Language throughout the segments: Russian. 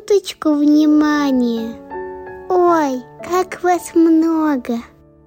чуточку внимания. Ой, как вас много!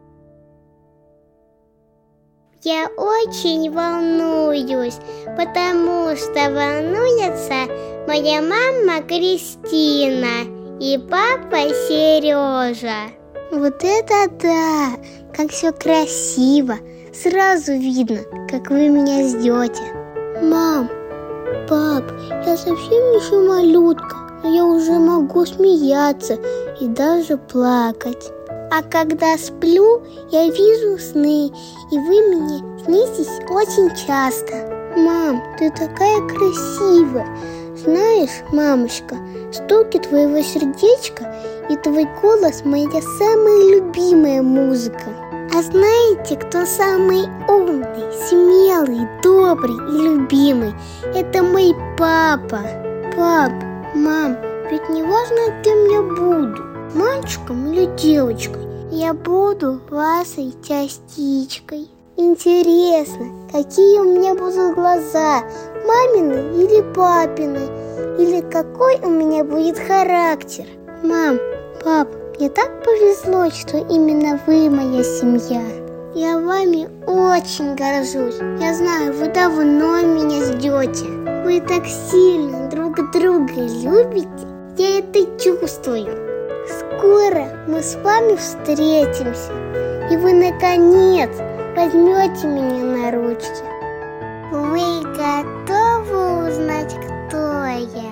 Я очень волнуюсь, потому что волнуется моя мама Кристина и папа Сережа. Вот это да! Как все красиво! Сразу видно, как вы меня ждете. Мам, пап, я совсем еще малютка, но я уже могу смеяться и даже плакать. А когда сплю, я вижу сны, и вы мне снитесь очень часто. Мам, ты такая красивая. Знаешь, мамочка, стуки твоего сердечка и твой голос – моя самая любимая музыка. А знаете, кто самый умный, смелый, добрый и любимый? Это мой папа. Пап, мам, ведь не важно, кем я буду, мальчиком или девочкой. Я буду вашей частичкой. Интересно, какие у меня будут глаза, мамины или папины? Или какой у меня будет характер? Мам, пап, мне так повезло, что именно вы моя семья. Я вами очень горжусь. Я знаю, вы давно меня ждете. Вы так сильно друг друга любите. Я это чувствую. Скоро мы с вами встретимся, и вы наконец возьмете меня на ручки. Вы готовы узнать, кто я?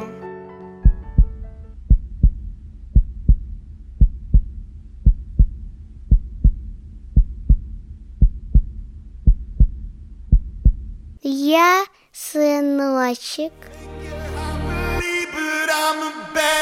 Я сыночек.